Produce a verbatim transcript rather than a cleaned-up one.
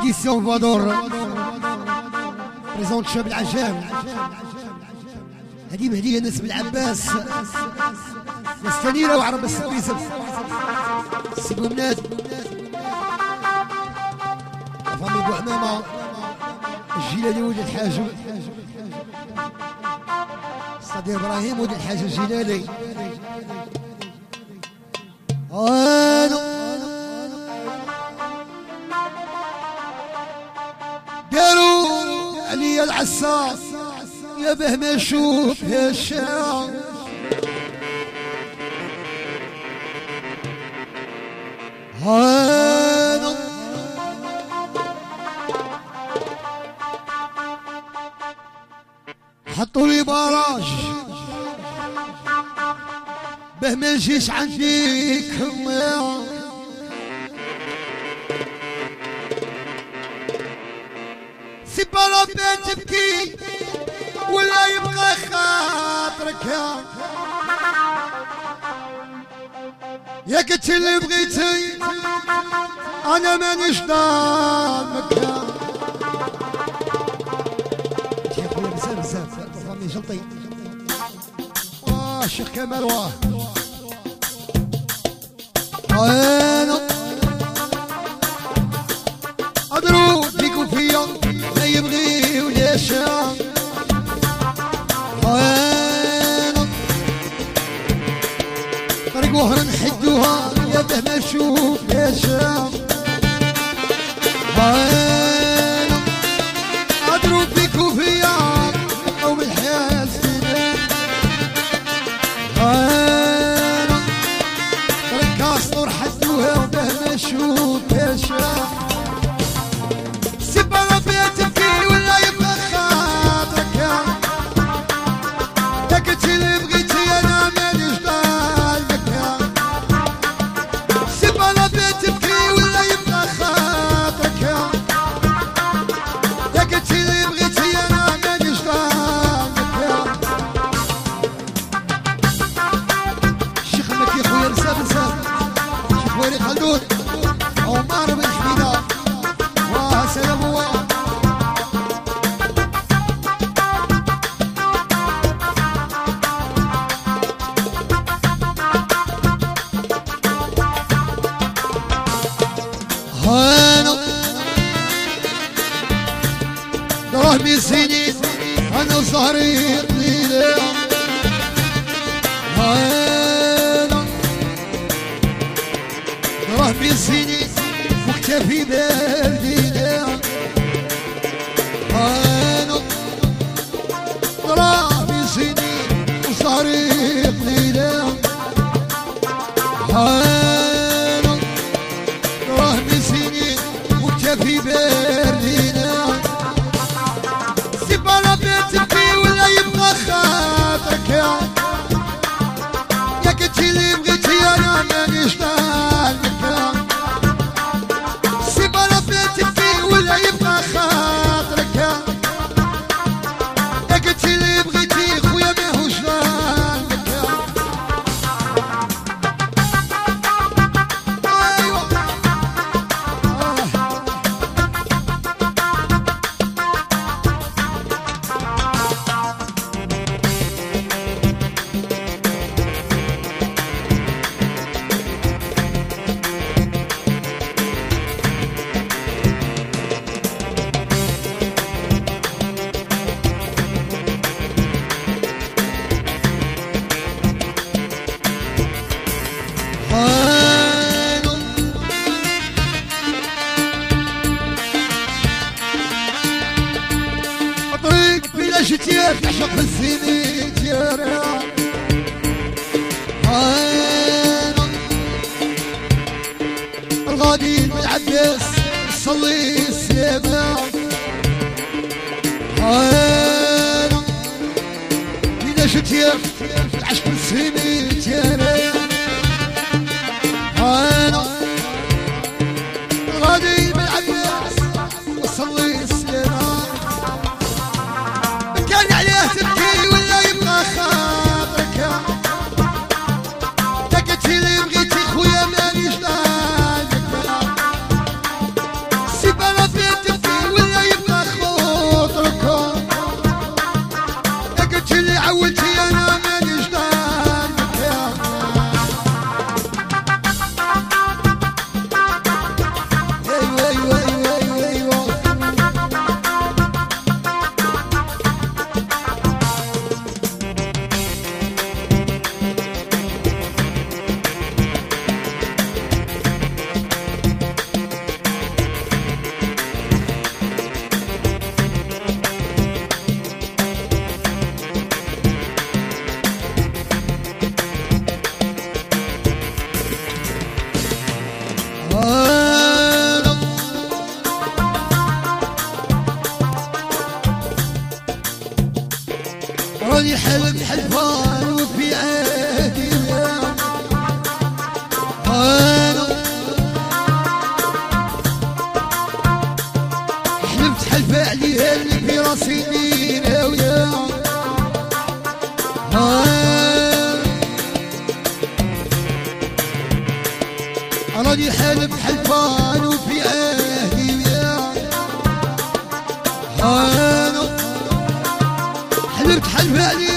إديسيون فادور بريزونت شاب العجام. هذه مهدية ناس بالعباس، ناس ثانية وعرب السبيسب سيبو بنات فامي بو عمامة الجيلاني ولد الحاج صديق إبراهيم ولد الحاج الجيلاني. داروا عليا العصا يا به ما نشوف يا الشام. هانو حطوا لي باراج به ما نجيش عنديك سيبا ربي تبكي ولا يبقى خاطرك يا يا قلت اللي بغيتي انا مانيش ضامك يا خويا بزاف بزاف فامي جلطي. واه الشيخ كمال واه انا ادرو فيكو فيا ما يبغيو ليش طريق وهر نحدوها يا به ما نشوف يا شام. اضرب فيك وفيا او بالحياة سنين طريق كاسطور حدوها وبه ما نشوف يا شام. سيبا ربي تبكي ولا يبقى خاطرك يا قلت اللي بغيتي انا مانيش ضايقك يا سيبا ربي تبكي ولا يبقى خاطرك يا قلت اللي بغيتي انا مانيش ضايقك يا. الشيخ مكي خويا بزاف بزاف الشيخ وليد خلدون عمر بن حميده واه سلام واه هانو دراهمي سنين انا وصهري قليلة. هانو دراهمي سنين وكتافي باردينة. هانو دراهمي سنين وصهري قليلة. هانو دراهمي سنين وكتافي باردينة. سيبا ربي تبكي ولا يبقى خاطرك يا يا قلت اللي بغيتي انا مانيش ضايقك يا سيبا ربي تبكي ولا يبقى خاطرك يا يا قلت اللي بغيتي خويا ماهوش ضايقك يا. ايوا جيتير تعشق الزينيت يا ريا. انا الغادي بالعباس صلي السماء. انا بلا جيتير تعشق الزينيت يا ريا. انا الغادي بالعباس صلي السماء. كان عليه تبكي ولا يبقى خاطرك يا قلت اللي بغيتي خويا مانيش ضايقك. سيبا ربي حلف حلفان وفي عهدي انا حلفت حلف عليها اللي في راسي مين ويا راني حلف حلفان وفي عهدي وياك انا حلفت حلف عليها